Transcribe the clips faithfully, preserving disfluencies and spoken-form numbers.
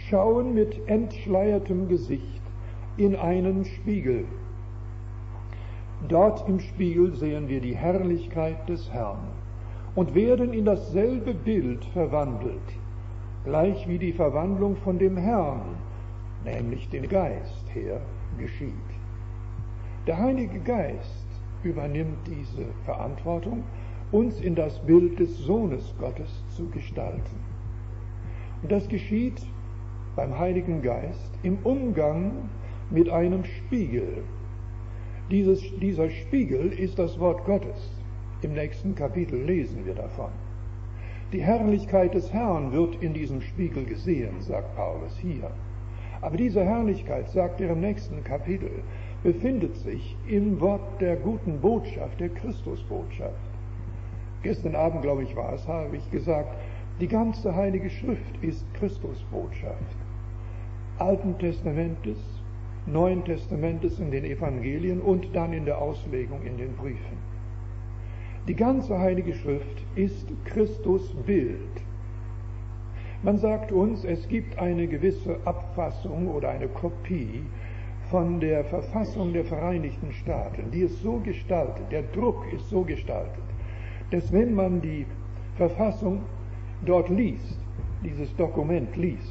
schauen mit entschleiertem Gesicht in einen Spiegel. Dort im Spiegel sehen wir die Herrlichkeit des Herrn und werden in dasselbe Bild verwandelt, gleich wie die Verwandlung von dem Herrn, nämlich den Geist, her geschieht. Der Heilige Geist übernimmt diese Verantwortung, uns in das Bild des Sohnes Gottes zu gestalten. Und das geschieht beim Heiligen Geist im Umgang mit einem Spiegel. Dieses, dieser Spiegel ist das Wort Gottes. Im nächsten Kapitel lesen wir davon. Die Herrlichkeit des Herrn wird in diesem Spiegel gesehen, sagt Paulus hier. Aber diese Herrlichkeit, sagt er im nächsten Kapitel, befindet sich im Wort der guten Botschaft, der Christusbotschaft. Gestern Abend, glaube ich, war es, habe ich gesagt, die ganze Heilige Schrift ist Christusbotschaft. Alten Testamentes, Neuen Testamentes in den Evangelien und dann in der Auslegung in den Briefen. Die ganze Heilige Schrift ist Christus Bild. Man sagt uns, es gibt eine gewisse Abfassung oder eine Kopie von der Verfassung der Vereinigten Staaten. Die ist so gestaltet, der Druck ist so gestaltet, dass wenn man die Verfassung dort liest, dieses Dokument liest,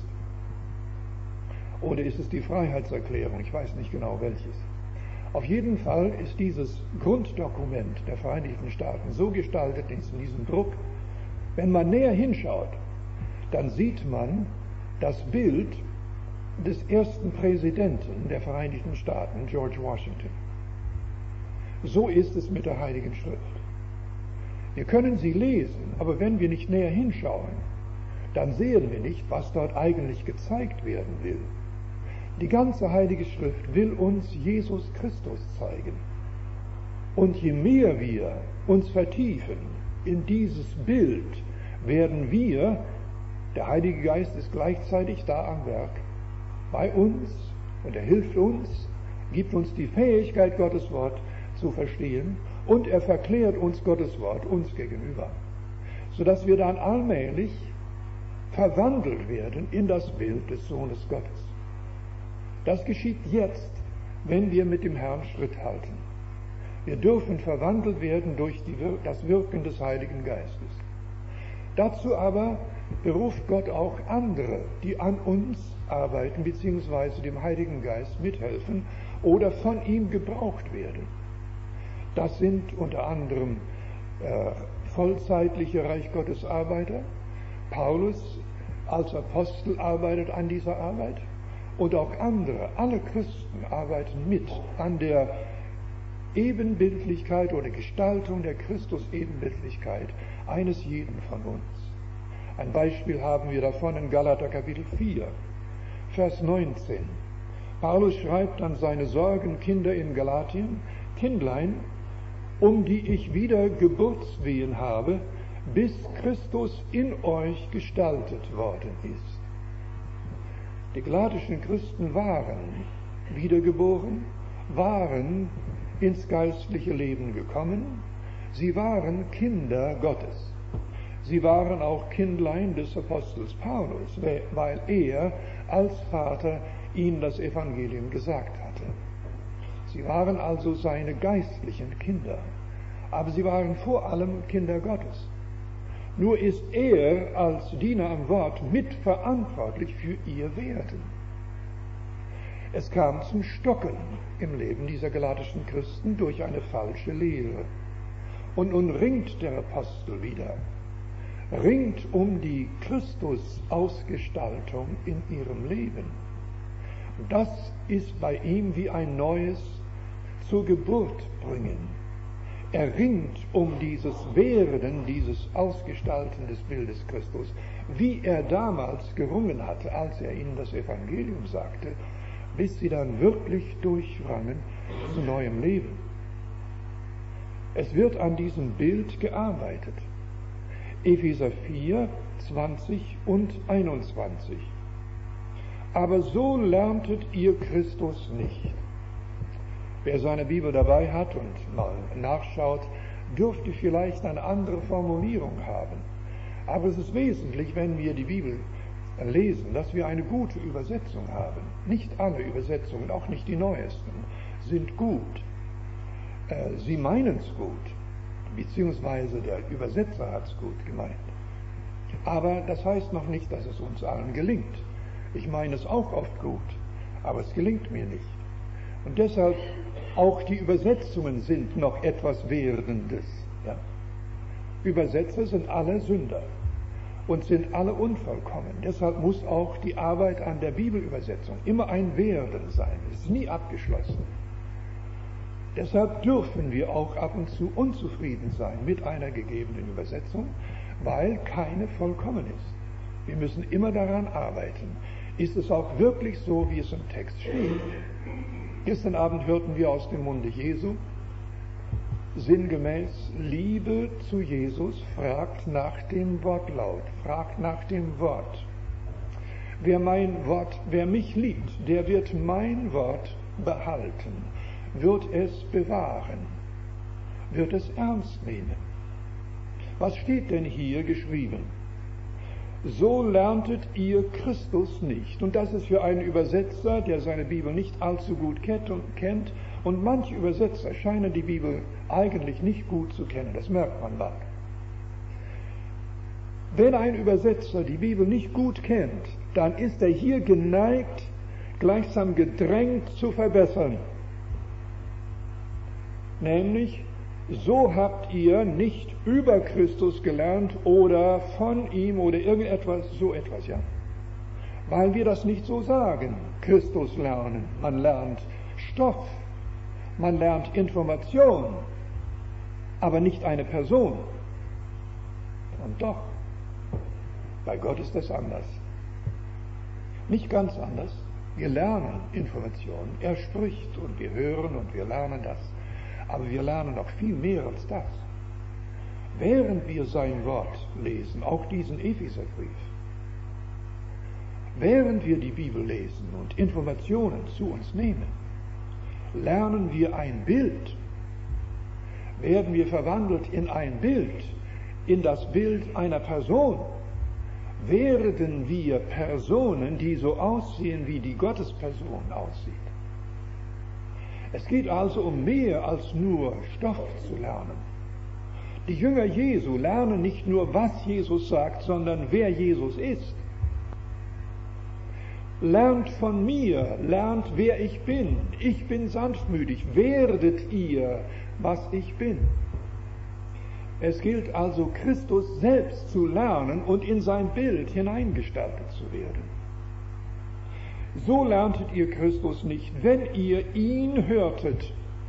oder ist es die Freiheitserklärung, ich weiß nicht genau welches. Auf jeden Fall ist dieses Grunddokument der Vereinigten Staaten so gestaltet, in diesem Druck, wenn man näher hinschaut, dann sieht man das Bild des ersten Präsidenten der Vereinigten Staaten, George Washington. So ist es mit der Heiligen Schrift. Wir können sie lesen, aber wenn wir nicht näher hinschauen, dann sehen wir nicht, was dort eigentlich gezeigt werden will. Die ganze Heilige Schrift will uns Jesus Christus zeigen. Und je mehr wir uns vertiefen in dieses Bild, werden wir, der Heilige Geist ist gleichzeitig da am Werk, bei uns, und er hilft uns, gibt uns die Fähigkeit, Gottes Wort zu verstehen, und er verklärt uns Gottes Wort uns gegenüber, sodass wir dann allmählich verwandelt werden in das Bild des Sohnes Gottes. Das geschieht jetzt, wenn wir mit dem Herrn Schritt halten. Wir dürfen verwandelt werden durch die, das Wirken des Heiligen Geistes. Dazu aber beruft Gott auch andere, die an uns arbeiten, beziehungsweise dem Heiligen Geist mithelfen oder von ihm gebraucht werden. Das sind unter anderem äh, vollzeitliche Reich Gottes Arbeiter. Paulus als Apostel arbeitet an dieser Arbeit. Und auch andere, alle Christen arbeiten mit an der Ebenbildlichkeit oder Gestaltung der Christus-Ebenbildlichkeit eines jeden von uns. Ein Beispiel haben wir davon in Galater Kapitel vier, Vers neunzehn. Paulus schreibt an seine Sorgenkinder in Galatien: Kindlein, um die ich wieder Geburtswehen habe, bis Christus in euch gestaltet worden ist. Die galatischen Christen waren wiedergeboren, waren ins geistliche Leben gekommen, sie waren Kinder Gottes. Sie waren auch Kindlein des Apostels Paulus, weil er als Vater ihnen das Evangelium gesagt hatte. Sie waren also seine geistlichen Kinder, aber sie waren vor allem Kinder Gottes. Nur ist er als Diener am Wort mitverantwortlich für ihr Werden. Es kam zum Stocken im Leben dieser galatischen Christen durch eine falsche Lehre. Und nun ringt der Apostel wieder, ringt um die Christus-Ausgestaltung in ihrem Leben. Das ist bei ihm wie ein neues zur Geburt bringen. Er ringt um dieses Werden, dieses Ausgestalten des Bildes Christus, wie er damals gerungen hatte, als er ihnen das Evangelium sagte, bis sie dann wirklich durchrangen zu neuem Leben. Es wird an diesem Bild gearbeitet. Epheser vier, zwanzig und einundzwanzig. Aber so lerntet ihr Christus nicht. Wer seine Bibel dabei hat und mal nachschaut, dürfte vielleicht eine andere Formulierung haben. Aber es ist wesentlich, wenn wir die Bibel lesen, dass wir eine gute Übersetzung haben. Nicht alle Übersetzungen, auch nicht die neuesten, sind gut. Sie meinen es gut, beziehungsweise der Übersetzer hat es gut gemeint. Aber das heißt noch nicht, dass es uns allen gelingt. Ich meine es auch oft gut, aber es gelingt mir nicht. Und deshalb, auch die Übersetzungen sind noch etwas Werdendes. Ja? Übersetzer sind alle Sünder und sind alle unvollkommen. Deshalb muss auch die Arbeit an der Bibelübersetzung immer ein Werden sein. Es ist nie abgeschlossen. Deshalb dürfen wir auch ab und zu unzufrieden sein mit einer gegebenen Übersetzung, weil keine vollkommen ist. Wir müssen immer daran arbeiten. Ist es auch wirklich so, wie es im Text steht? Gestern Abend hörten wir aus dem Munde Jesu, sinngemäß, Liebe zu Jesus fragt nach dem Wortlaut, fragt nach dem Wort. Wer mein Wort, wer mich liebt, der wird mein Wort behalten, wird es bewahren, wird es ernst nehmen. Was steht denn hier geschrieben? So lerntet ihr Christus nicht. Und das ist für einen Übersetzer, der seine Bibel nicht allzu gut kennt, und manche Übersetzer scheinen die Bibel eigentlich nicht gut zu kennen, das merkt man bald. Wenn ein Übersetzer die Bibel nicht gut kennt, dann ist er hier geneigt, gleichsam gedrängt zu verbessern. Nämlich, so habt ihr nicht über Christus gelernt oder von ihm oder irgendetwas, so etwas, ja. Weil wir das nicht so sagen. Christus lernen. Man lernt Stoff. Man lernt Information. Aber nicht eine Person. Und doch, bei Gott ist das anders. Nicht ganz anders. Wir lernen Information. Er spricht und wir hören und wir lernen das. Aber wir lernen noch viel mehr als das. Während wir sein Wort lesen, auch diesen Epheserbrief, während wir die Bibel lesen und Informationen zu uns nehmen, lernen wir ein Bild, werden wir verwandelt in ein Bild, in das Bild einer Person, werden wir Personen, die so aussehen, wie die Gottesperson aussieht. Es geht also um mehr als nur Stoff zu lernen. Die Jünger Jesu lernen nicht nur, was Jesus sagt, sondern wer Jesus ist. Lernt von mir, lernt, wer ich bin. Ich bin sanftmütig. Werdet ihr, was ich bin. Es gilt also, Christus selbst zu lernen und in sein Bild hineingestaltet zu werden. So lerntet ihr Christus nicht, wenn ihr ihn hörtet.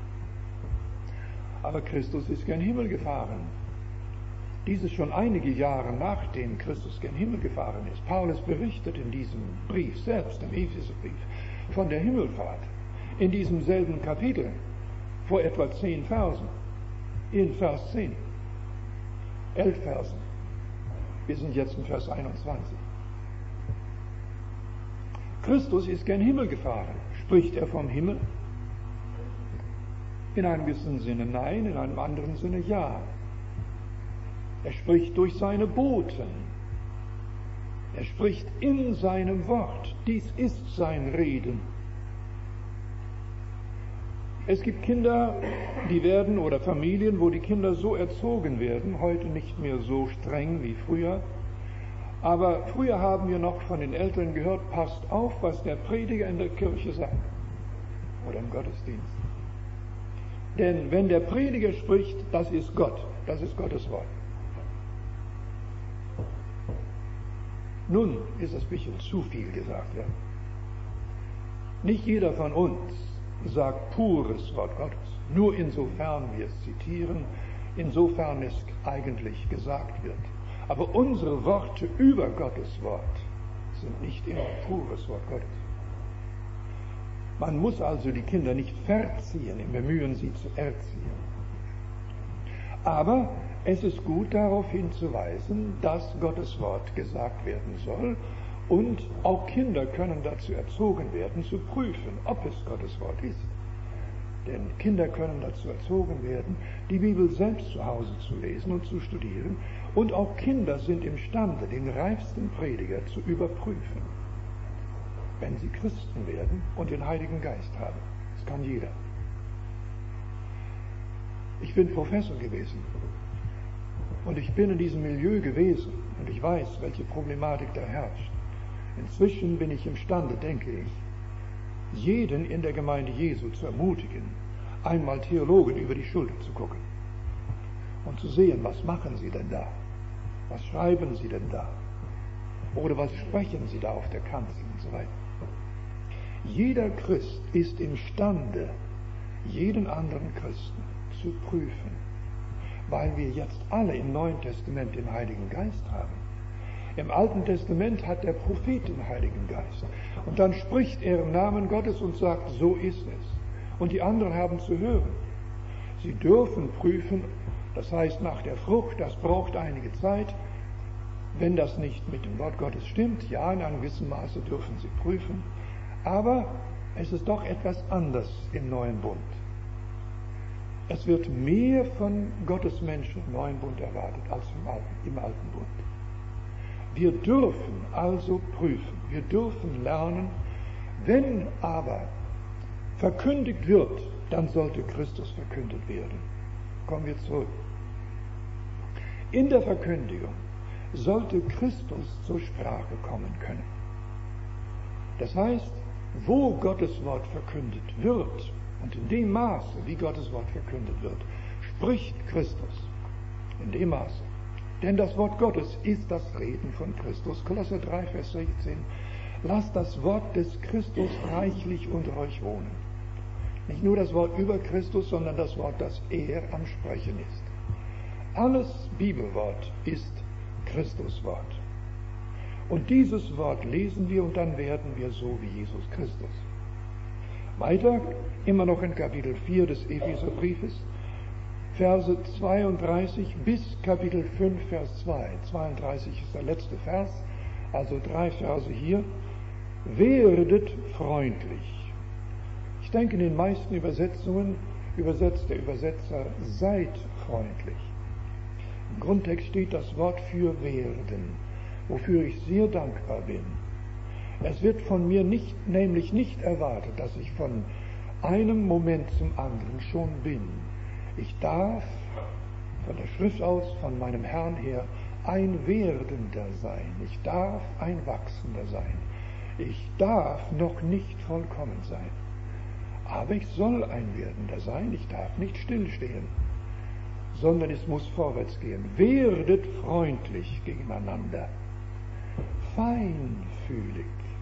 Aber Christus ist gen Himmel gefahren. Dies ist schon einige Jahre nachdem Christus gen Himmel gefahren ist. Paulus berichtet in diesem Brief selbst, im Epheserbrief, von der Himmelfahrt. In diesem selben Kapitel, vor etwa zehn Versen, in Vers zehn, elf Versen. Wir sind jetzt in Vers einundzwanzig. Christus ist gen Himmel gefahren. Spricht er vom Himmel? In einem gewissen Sinne nein, in einem anderen Sinne ja. Er spricht durch seine Boten. Er spricht in seinem Wort. Dies ist sein Reden. Es gibt Kinder, die werden, oder Familien, wo die Kinder so erzogen werden, heute nicht mehr so streng wie früher. Aber früher haben wir noch von den Eltern gehört, passt auf, was der Prediger in der Kirche sagt oder im Gottesdienst. Denn wenn der Prediger spricht, das ist Gott, das ist Gottes Wort. Nun ist das ein bisschen zu viel gesagt. Ja? Nicht jeder von uns sagt pures Wort Gottes, nur insofern wir es zitieren, insofern es eigentlich gesagt wird. Aber unsere Worte über Gottes Wort sind nicht immer pures Wort Gottes. Man muss also die Kinder nicht verziehen im Bemühen, sie zu erziehen. Aber es ist gut, darauf hinzuweisen, dass Gottes Wort gesagt werden soll, und auch Kinder können dazu erzogen werden, zu prüfen, ob es Gottes Wort ist. Denn Kinder können dazu erzogen werden, die Bibel selbst zu Hause zu lesen und zu studieren. Und auch Kinder sind imstande, den reifsten Prediger zu überprüfen, wenn sie Christen werden und den Heiligen Geist haben. Das kann jeder. Ich bin Professor gewesen und ich bin in diesem Milieu gewesen und ich weiß, welche Problematik da herrscht. Inzwischen bin ich imstande, denke ich, jeden in der Gemeinde Jesu zu ermutigen, einmal Theologen über die Schulter zu gucken und zu sehen, was machen sie denn da? Was schreiben sie denn da? Oder was sprechen sie da auf der Kanzel und so weiter? Jeder Christ ist imstande, jeden anderen Christen zu prüfen, weil wir jetzt alle im Neuen Testament den Heiligen Geist haben. Im Alten Testament hat der Prophet den Heiligen Geist. Und dann spricht er im Namen Gottes und sagt, so ist es. Und die anderen haben zu hören. Sie dürfen prüfen, das heißt nach der Frucht, das braucht einige Zeit. Wenn das nicht mit dem Wort Gottes stimmt, ja, in einem gewissen Maße dürfen sie prüfen. Aber es ist doch etwas anders im Neuen Bund. Es wird mehr von Gottes Menschen im Neuen Bund erwartet als im Alten, im Alten Bund. Wir dürfen also prüfen, wir dürfen lernen. Wenn aber verkündigt wird, dann sollte Christus verkündet werden. Kommen wir zurück. In der Verkündigung sollte Christus zur Sprache kommen können. Das heißt, wo Gottes Wort verkündet wird und in dem Maße, wie Gottes Wort verkündet wird, spricht Christus. In dem Maße. Denn das Wort Gottes ist das Reden von Christus. Kolosser drei, Vers sechzehn. Lasst das Wort des Christus reichlich unter euch wohnen. Nicht nur das Wort über Christus, sondern das Wort, das er am Sprechen ist. Alles Bibelwort ist Christuswort. Und dieses Wort lesen wir und dann werden wir so wie Jesus Christus. Weiter, immer noch in Kapitel vier des Epheserbriefes, Verse zweiunddreißig bis Kapitel fünf, Vers zwei. zweiunddreißig ist der letzte Vers, also drei Verse hier. Werdet freundlich. Ich denke, in den meisten Übersetzungen übersetzt der Übersetzer, seid freundlich. Im Grundtext steht das Wort für werden, wofür ich sehr dankbar bin. Es wird von mir nicht, nämlich nicht erwartet, dass ich von einem Moment zum anderen schon bin. Ich darf von der Schrift aus, von meinem Herrn her, ein Werdender sein. Ich darf ein Wachsender sein. Ich darf noch nicht vollkommen sein. Aber ich soll ein Werdender sein. Ich darf nicht stillstehen, sondern es muss vorwärts gehen. Werdet freundlich gegeneinander, feinfühlig.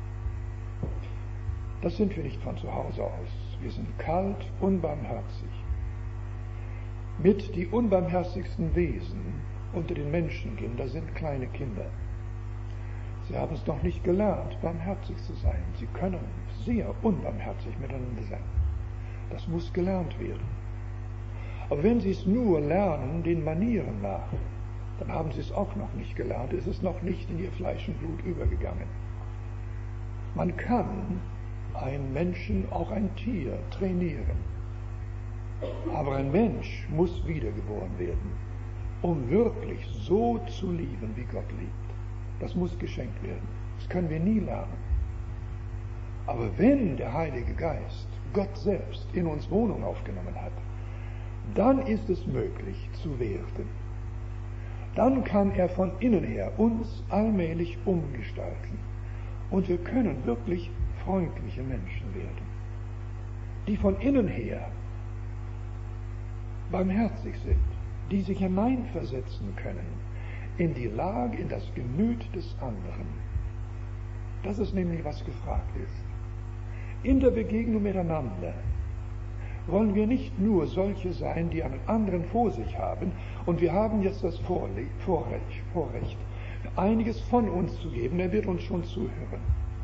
Das sind wir nicht von zu Hause aus. Wir sind kalt, unbarmherzig. Mit die unbarmherzigsten Wesen unter den Menschenkindern sind kleine Kinder. Sie haben es noch nicht gelernt, barmherzig zu sein. Sie können sehr unbarmherzig miteinander sein. Das muss gelernt werden. Aber wenn Sie es nur lernen, den Manieren nach, dann haben Sie es auch noch nicht gelernt. Es ist noch nicht in Ihr Fleisch und Blut übergegangen. Man kann einen Menschen, auch ein Tier, trainieren. Aber ein Mensch muss wiedergeboren werden, um wirklich so zu lieben, wie Gott liebt. Das muss geschenkt werden. Das können wir nie lernen. Aber wenn der Heilige Geist, Gott selbst, in uns Wohnung aufgenommen hat, dann ist es möglich zu werden. Dann kann er von innen her uns allmählich umgestalten. Und wir können wirklich freundliche Menschen werden, die von innen her barmherzig sind, die sich hineinversetzen können in die Lage, in das Gemüt des anderen. Das ist nämlich, was gefragt ist. In der Begegnung miteinander wollen wir nicht nur solche sein, die einen anderen vor sich haben, und wir haben jetzt das Vorrecht, Vorrecht einiges von uns zu geben, er wird uns schon zuhören.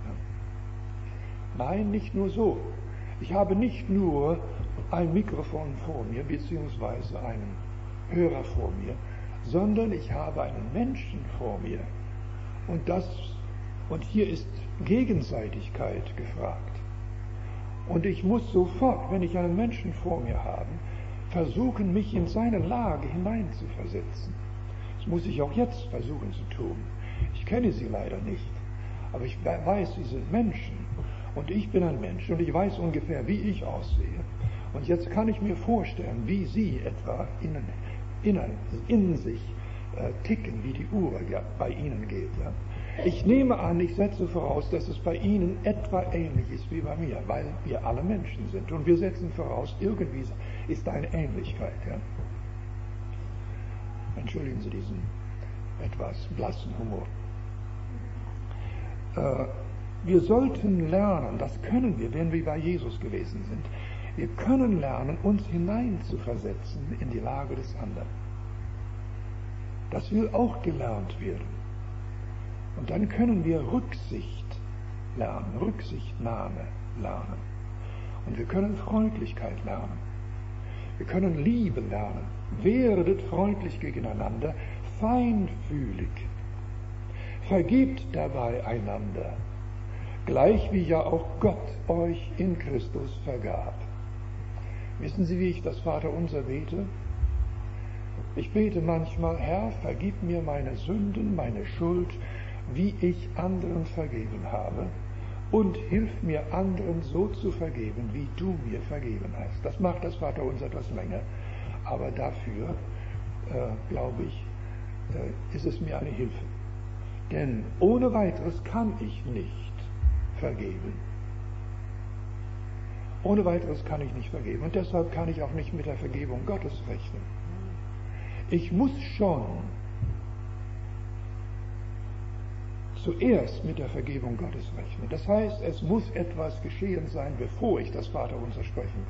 Nein, nicht nur so. Ich habe nicht nur ein Mikrofon vor mir, beziehungsweise einen Hörer vor mir, sondern ich habe einen Menschen vor mir. Und das, und hier ist Gegenseitigkeit gefragt. Und ich muss sofort, wenn ich einen Menschen vor mir habe, versuchen, mich in seine Lage hineinzuversetzen. Das muss ich auch jetzt versuchen zu tun. Ich kenne sie leider nicht, aber ich weiß, sie sind Menschen und ich bin ein Mensch und ich weiß ungefähr, wie ich aussehe. Und jetzt kann ich mir vorstellen, wie sie etwa innen, innen, in sich äh, ticken, wie die Uhr ja bei ihnen geht. Ja. Ich nehme an, ich setze voraus, dass es bei Ihnen etwa ähnlich ist wie bei mir, weil wir alle Menschen sind. Und wir setzen voraus, irgendwie ist da eine Ähnlichkeit. Ja? Entschuldigen Sie diesen etwas blassen Humor. Äh, wir sollten lernen, das können wir, wenn wir bei Jesus gewesen sind, wir können lernen, uns hineinzuversetzen in die Lage des anderen. Das will auch gelernt werden. Und dann können wir Rücksicht lernen, Rücksichtnahme lernen. Und wir können Freundlichkeit lernen. Wir können Liebe lernen. Werdet freundlich gegeneinander, feinfühlig. Vergebt dabei einander, gleich wie ja auch Gott euch in Christus vergab. Wissen Sie, wie ich das Vaterunser bete? Ich bete manchmal, Herr, vergib mir meine Sünden, meine Schuld, wie ich anderen vergeben habe, und hilf mir anderen so zu vergeben, wie du mir vergeben hast. Das macht das Vaterunser etwas länger, aber dafür, äh, glaube ich, äh, ist es mir eine Hilfe. Denn ohne weiteres kann ich nicht vergeben. Ohne weiteres kann ich nicht vergeben. Und deshalb kann ich auch nicht mit der Vergebung Gottes rechnen. Ich muss schon zuerst mit der Vergebung Gottes rechnen. Das heißt, es muss etwas geschehen sein, bevor ich das Vaterunser sprechen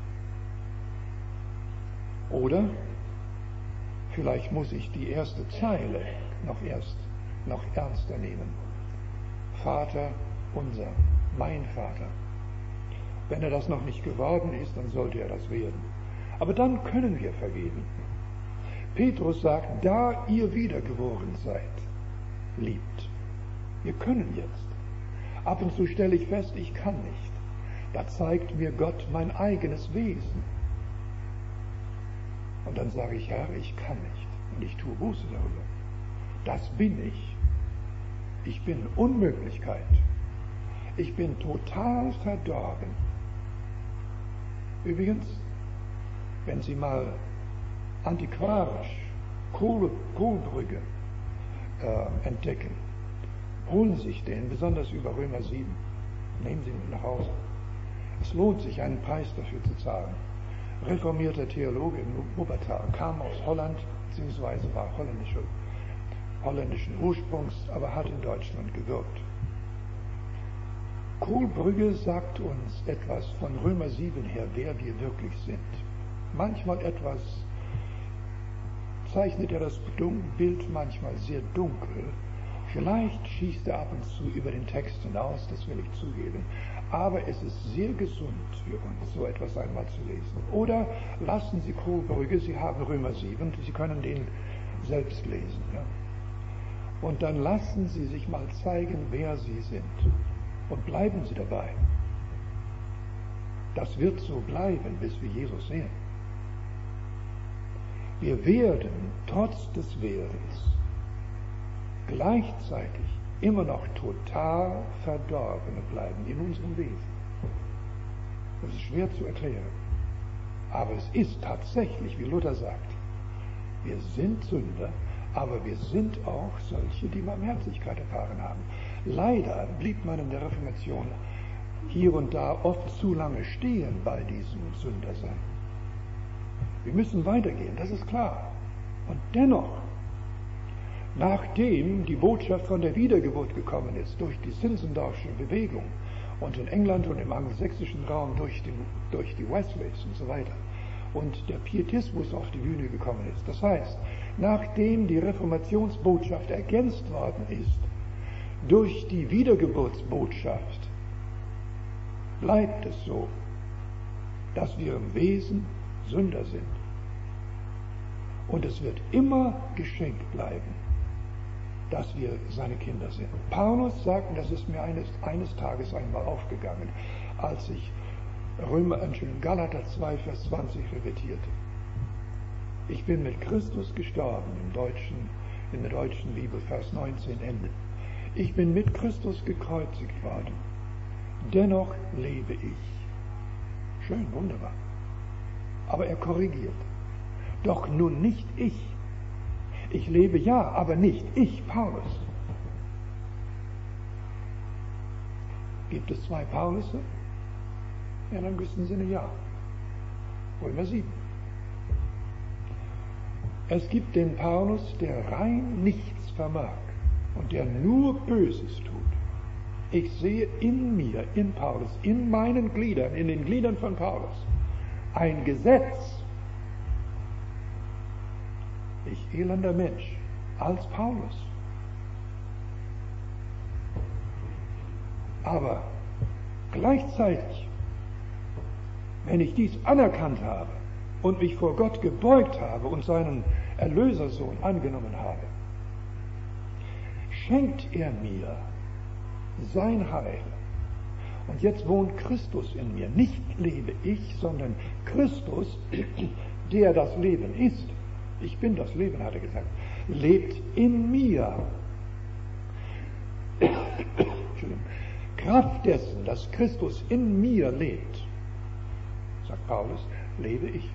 kann. Oder vielleicht muss ich die erste Zeile noch erst noch ernster nehmen. Vater unser, mein Vater. Wenn er das noch nicht geworden ist, dann sollte er das werden. Aber dann können wir vergeben. Petrus sagt, da ihr wiedergeboren seid, liebt. Wir können jetzt. Ab und zu stelle ich fest, ich kann nicht. Da zeigt mir Gott mein eigenes Wesen. Und dann sage ich, Herr, ich kann nicht. Und ich tue Buße darüber. Das bin ich. Ich bin Unmöglichkeit. Ich bin total verdorben. Übrigens, wenn Sie mal antiquarisch Kohl, Kohlbrügge äh, entdecken, holen Sie sich den, besonders über Römer sieben. Nehmen Sie ihn mit nach Hause. Es lohnt sich, einen Preis dafür zu zahlen. Reformierter Theologe in Wuppertal, kam aus Holland, beziehungsweise war holländische, holländischen Ursprungs, aber hat in Deutschland gewirkt. Kohlbrügge sagt uns etwas von Römer sieben her, wer wir wirklich sind. Manchmal etwas, zeichnet er das Bild manchmal sehr dunkel. Vielleicht schießt er ab und zu über den Text hinaus, das will ich zugeben. Aber es ist sehr gesund für uns, so etwas einmal zu lesen. Oder lassen Sie Kohlbrügge, Sie haben Römer sieben, Sie können den selbst lesen. Ja? Und dann lassen Sie sich mal zeigen, wer Sie sind. Und bleiben Sie dabei. Das wird so bleiben, bis wir Jesus sehen. Wir werden trotz des Werdens gleichzeitig immer noch total Verdorbene bleiben in unserem Wesen. Das ist schwer zu erklären. Aber es ist tatsächlich, wie Luther sagt, wir sind Sünder, aber wir sind auch solche, die Barmherzigkeit erfahren haben. Leider blieb man in der Reformation hier und da oft zu lange stehen bei diesem Sündersein. Wir müssen weitergehen, das ist klar. Und dennoch, nachdem die Botschaft von der Wiedergeburt gekommen ist, durch die Zinzendorfsche Bewegung und in England und im angelsächsischen Raum durch, den, durch die Wesleys und so weiter, und der Pietismus auf die Bühne gekommen ist, das heißt, nachdem die Reformationsbotschaft ergänzt worden ist durch die Wiedergeburtsbotschaft, bleibt es so, dass wir im Wesen Sünder sind. Und es wird immer geschenkt bleiben, dass wir seine Kinder sind. Paulus sagt, und das ist mir eines, eines Tages einmal aufgegangen, als ich Römer, Entschuldigung, Galater zwei, Vers zwanzig repetierte. Ich bin mit Christus gestorben, im Deutschen, in der deutschen Bibel, Vers neunzehn, Ende. Ich bin mit Christus gekreuzigt worden. Dennoch lebe ich. Schön, wunderbar. Aber er korrigiert. Doch nun nicht ich. Ich lebe ja, aber nicht ich, Paulus. Gibt es zwei Paulusse? Ja, in einem gewissen Sinne ja. Römer sieben. Es gibt den Paulus, der rein nichts vermag und der nur Böses tut. Ich sehe in mir, in Paulus, in meinen Gliedern, in den Gliedern von Paulus, ein Gesetz. Ich elender Mensch, als Paulus. Aber gleichzeitig, wenn ich dies anerkannt habe und mich vor Gott gebeugt habe und seinen Erlösersohn angenommen habe, schenkt er mir sein Heil. Und jetzt wohnt Christus in mir. Nicht lebe ich, sondern Christus, der das Leben ist. Ich bin das Leben, hat er gesagt, lebt in mir. Kraft dessen, dass Christus in mir lebt, sagt Paulus, lebe ich.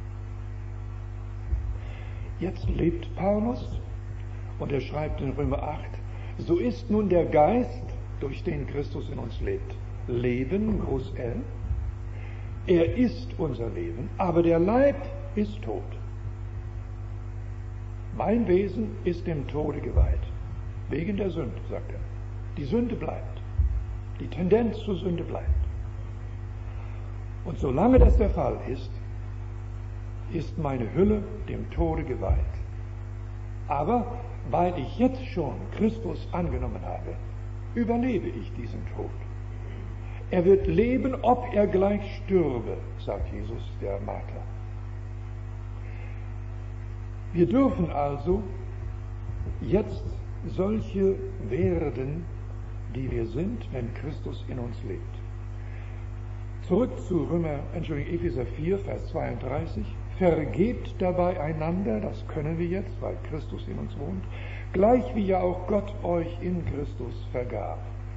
Jetzt lebt Paulus und er schreibt in Römer acht, so ist nun der Geist, durch den Christus in uns lebt, Leben, groß L. Er ist unser Leben, aber der Leib ist tot. Mein Wesen ist dem Tode geweiht, wegen der Sünde, sagt er. Die Sünde bleibt. Die Tendenz zur Sünde bleibt. Und solange das der Fall ist, ist meine Hülle dem Tode geweiht. Aber weil ich jetzt schon Christus angenommen habe, überlebe ich diesen Tod. Er wird leben, ob er gleich stürbe, sagt Jesus der Martha. Wir dürfen also jetzt solche werden, die wir sind, wenn Christus in uns lebt. Zurück zu Römer, Entschuldigung, Epheser vier, Vers zweiunddreißig. Vergebt dabei einander, das können wir jetzt, weil Christus in uns wohnt, gleich wie ja auch Gott euch in Christus vergab.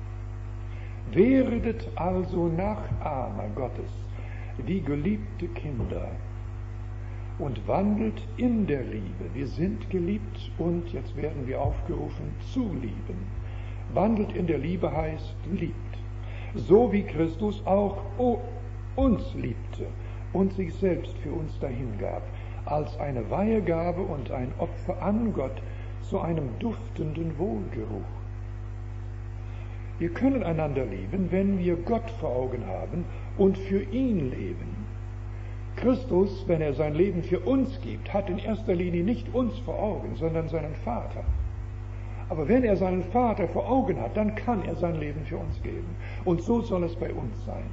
Werdet also Nachahmer Gottes, wie geliebte Kinder, und wandelt in der Liebe. Wir sind geliebt und jetzt werden wir aufgerufen zu lieben. Wandelt in der Liebe heißt liebt, so wie Christus auch uns liebte und sich selbst für uns dahingab, als eine Weihegabe und ein Opfer an Gott zu einem duftenden Wohlgeruch. Wir können einander lieben, wenn wir Gott vor Augen haben und für ihn leben. Christus, wenn er sein Leben für uns gibt, hat in erster Linie nicht uns vor Augen, sondern seinen Vater. Aber wenn er seinen Vater vor Augen hat, dann kann er sein Leben für uns geben. Und so soll es bei uns sein.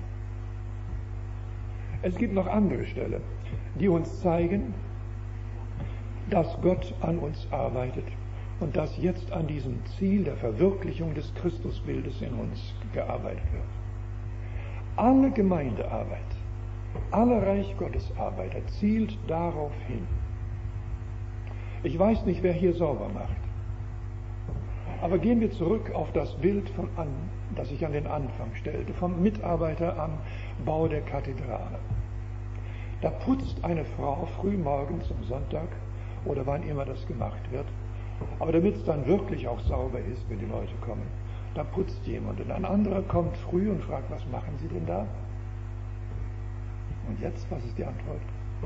Es gibt noch andere Stellen, die uns zeigen, dass Gott an uns arbeitet und dass jetzt an diesem Ziel der Verwirklichung des Christusbildes in uns gearbeitet wird. Alle Gemeindearbeit, alle Reich Gottes Arbeit zielt darauf hin. Ich weiß nicht, wer hier sauber macht. Aber gehen wir zurück auf das Bild, von an, das ich an den Anfang stellte, vom Mitarbeiter am Bau der Kathedrale. Da putzt eine Frau früh morgens am Sonntag oder wann immer das gemacht wird, aber damit es dann wirklich auch sauber ist, wenn die Leute kommen, da putzt jemand und ein anderer kommt früh und fragt, was machen Sie denn da? Und jetzt, was ist die Antwort?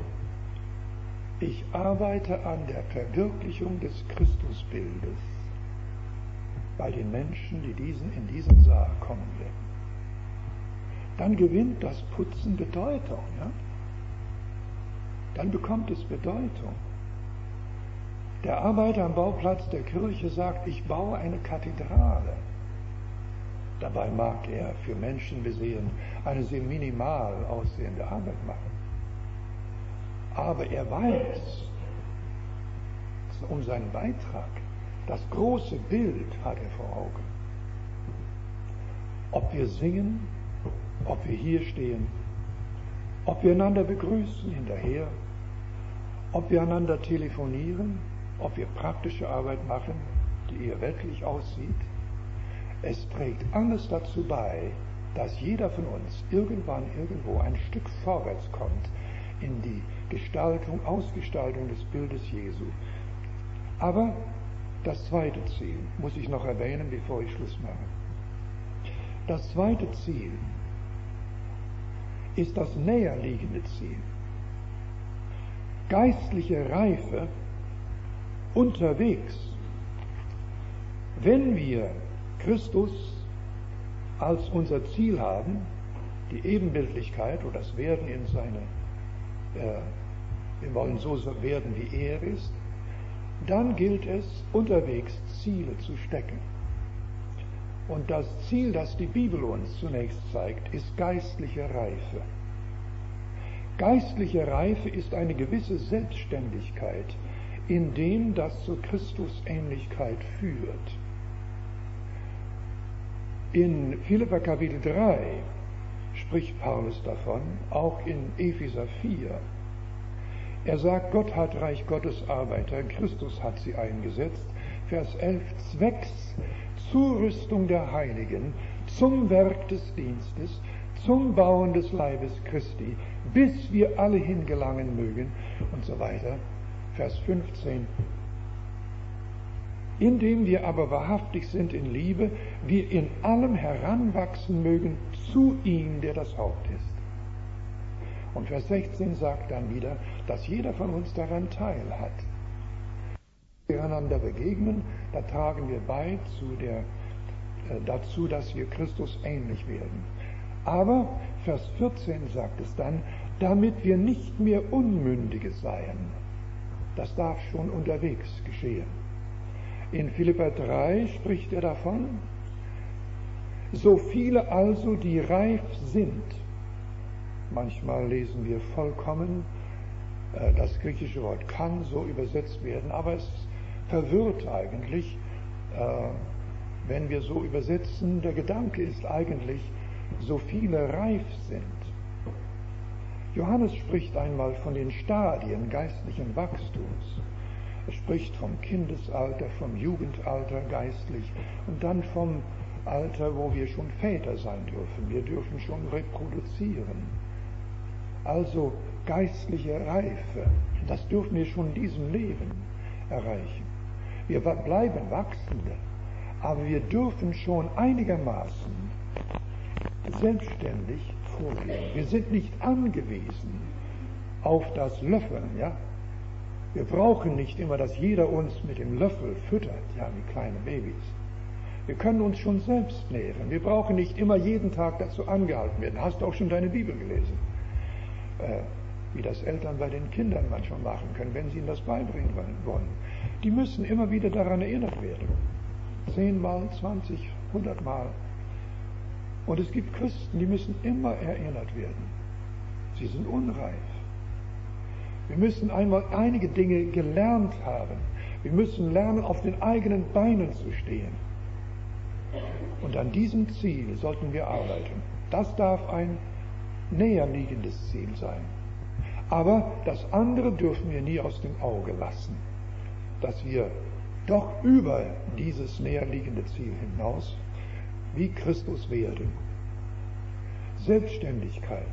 Ich arbeite an der Verwirklichung des Christusbildes bei den Menschen, die diesen, in diesen Saal kommen werden. Dann gewinnt das Putzen Bedeutung. Ja? Dann bekommt es Bedeutung. Der Arbeiter am Bauplatz der Kirche sagt, ich baue eine Kathedrale. Dabei mag er für Menschen besehen eine sehr minimal aussehende Arbeit machen. Aber er weiß um seinen Beitrag. Das große Bild hat er vor Augen. Ob wir singen, ob wir hier stehen, ob wir einander begrüßen hinterher, ob wir einander telefonieren, ob wir praktische Arbeit machen, die eher weltlich aussieht. Es trägt alles dazu bei, dass jeder von uns irgendwann irgendwo ein Stück vorwärts kommt in die Gestaltung, Ausgestaltung des Bildes Jesu. Aber das zweite Ziel muss ich noch erwähnen, bevor ich Schluss mache. Das zweite Ziel ist das näherliegende Ziel. Geistliche Reife unterwegs. Wenn wir Christus als unser Ziel haben, die Ebenbildlichkeit oder das Werden in seine, äh, wir wollen so werden, wie er ist, dann gilt es, unterwegs Ziele zu stecken. Und das Ziel, das die Bibel uns zunächst zeigt, ist geistliche Reife. Geistliche Reife ist eine gewisse Selbstständigkeit in dem, das zur Christusähnlichkeit führt. In Philipper Kapitel drei spricht Paulus davon, auch in Epheser vier. Er sagt, Gott hat Reich Gottes Arbeiter, Christus hat sie eingesetzt. Vers elf, zwecks Zurüstung der Heiligen zum Werk des Dienstes, zum Bauen des Leibes Christi, bis wir alle hingelangen mögen und so weiter. Vers fünfzehn, indem wir aber wahrhaftig sind in Liebe, wir in allem heranwachsen mögen zu ihm, der das Haupt ist. Und Vers sechzehn sagt dann wieder, dass jeder von uns daran teil hat. Wenn wir einander begegnen, da tragen wir bei zu der, äh, dazu, dass wir Christus ähnlich werden. Aber Vers vierzehn sagt es dann, damit wir nicht mehr Unmündige seien. Das darf schon unterwegs geschehen. In Philipper drei spricht er davon, so viele also, die reif sind. Manchmal lesen wir vollkommen, das griechische Wort kann so übersetzt werden, aber es verwirrt eigentlich, wenn wir so übersetzen. Der Gedanke ist eigentlich, so viele reif sind. Johannes spricht einmal von den Stadien geistlichen Wachstums. Er spricht vom Kindesalter, vom Jugendalter geistlich und dann vom Alter, wo wir schon Väter sein dürfen. Wir dürfen schon reproduzieren. Also geistliche Reife, das dürfen wir schon in diesem Leben erreichen. Wir bleiben Wachsende, aber wir dürfen schon einigermaßen selbstständig vorgehen. Wir sind nicht angewiesen auf das Löffeln, ja. Wir brauchen nicht immer, dass jeder uns mit dem Löffel füttert, ja, wie kleine Babys. Wir können uns schon selbst nähren. Wir brauchen nicht immer jeden Tag dazu angehalten werden. Hast du auch schon deine Bibel gelesen? Äh, wie das Eltern bei den Kindern manchmal machen können, wenn sie ihnen das beibringen wollen. Die müssen immer wieder daran erinnert werden. Zehnmal, zwanzig, hundertmal. Und es gibt Christen, die müssen immer erinnert werden. Sie sind unreif. Wir müssen einmal einige Dinge gelernt haben. Wir müssen lernen, auf den eigenen Beinen zu stehen. Und an diesem Ziel sollten wir arbeiten. Das darf ein näherliegendes Ziel sein. Aber das andere dürfen wir nie aus dem Auge lassen, dass wir doch über dieses näherliegende Ziel hinaus wie Christus werden. Selbstständigkeit,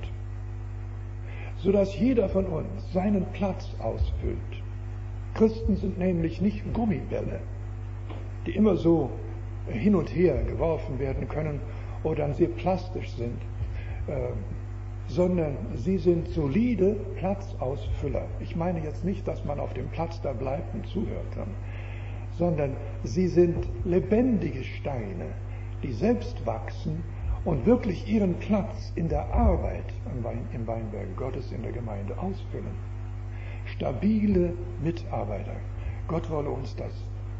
sodass jeder von uns seinen Platz ausfüllt. Christen sind nämlich nicht Gummibälle, die immer so hin und her geworfen werden können oder dann sehr plastisch sind, äh, sondern sie sind solide Platzausfüller. Ich meine jetzt nicht, dass man auf dem Platz da bleibt und zuhört, sondern sie sind lebendige Steine, die selbst wachsen und wirklich ihren Platz in der Arbeit im Weinberg Gottes in der Gemeinde ausfüllen. Stabile Mitarbeiter. Gott wolle uns das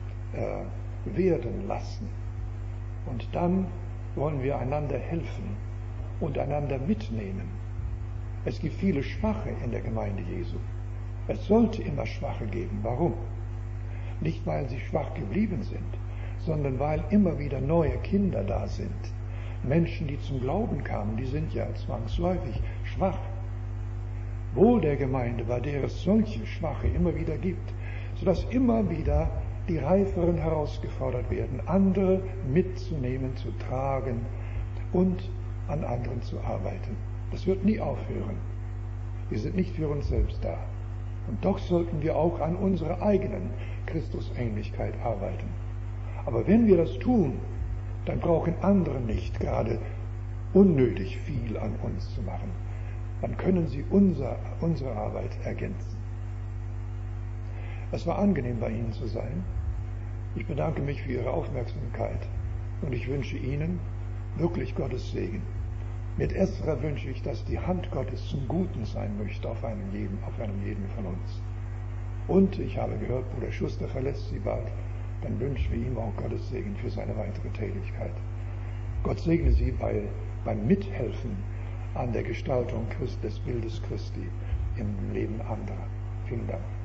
äh, werden lassen. Und dann wollen wir einander helfen und einander mitnehmen. Es gibt viele Schwache in der Gemeinde Jesu. Es sollte immer Schwache geben. Warum? Nicht, weil sie schwach geblieben sind, sondern weil immer wieder neue Kinder da sind. Menschen, die zum Glauben kamen, die sind ja zwangsläufig schwach. Wohl der Gemeinde, bei der es solche Schwache immer wieder gibt, sodass immer wieder die Reiferen herausgefordert werden, andere mitzunehmen, zu tragen und an anderen zu arbeiten. Das wird nie aufhören. Wir sind nicht für uns selbst da. Und doch sollten wir auch an unserer eigenen Christusähnlichkeit arbeiten. Aber wenn wir das tun, dann brauchen andere nicht gerade unnötig viel an uns zu machen. Dann können sie unser, unsere Arbeit ergänzen. Es war angenehm, bei Ihnen zu sein. Ich bedanke mich für Ihre Aufmerksamkeit und ich wünsche Ihnen wirklich Gottes Segen. Mit Esra wünsche ich, dass die Hand Gottes zum Guten sein möchte auf einem jeden, auf einem jeden von uns. Und ich habe gehört, Bruder Schuster verlässt Sie bald. Dann wünschen wir ihm auch Gottes Segen für seine weitere Tätigkeit. Gott segne Sie bei, beim Mithelfen an der Gestaltung Christ, des Bildes Christi im Leben anderer. Vielen Dank.